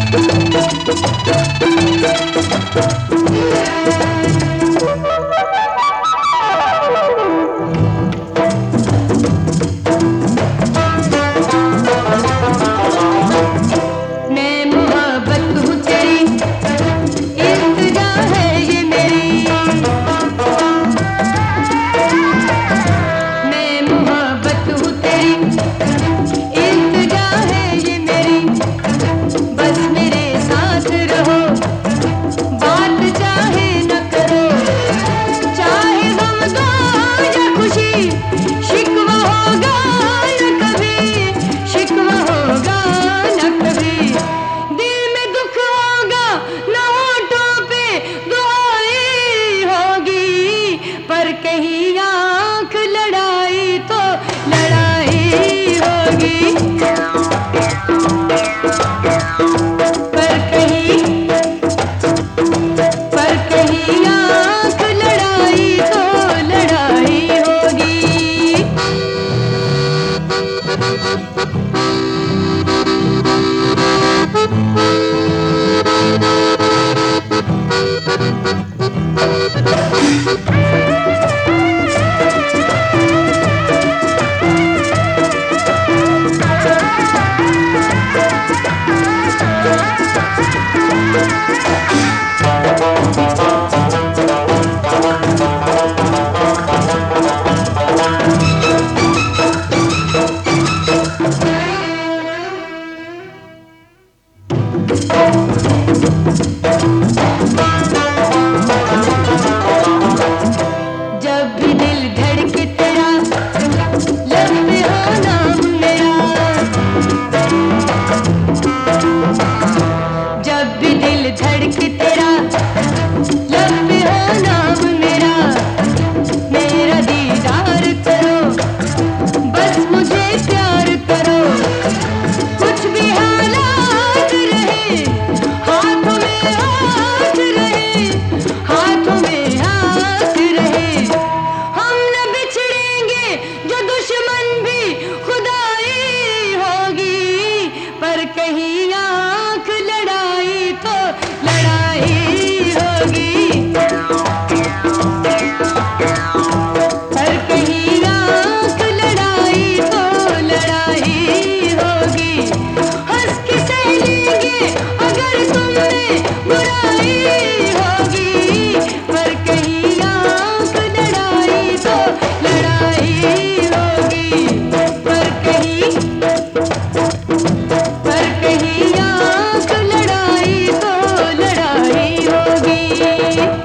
पर कहीं आंख लड़ाई तो लड़ाई होगी। पर कहीं आंख लड़ाई तो लड़ाई होगी। जब भी दिल धड़के तेरा लब पे हो नाम मेरा। जब भी दिल धड़के तेरा लब पे हो नाम मेरा। मेरा दीदार करो बस मुझे प्यार करो। कुछ भी हालात रहे हाथों में हाथ रहे। हाथों में हाथ रहे हम न बिछड़ेंगे जो दुश्मन भी खुदाई होगी। पर कहीं आंख लड़ाई तो लड़ाई होगी। पर कहीं आंख लड़ाई तो लड़ाई होगी। हंस के सह लेंगे अगर तुमने बुराई होगी। पर कहीं आंख लड़ाई तो लड़ाई होगी। पर कहीं आंख लड़ाई तो लड़ाई होगी।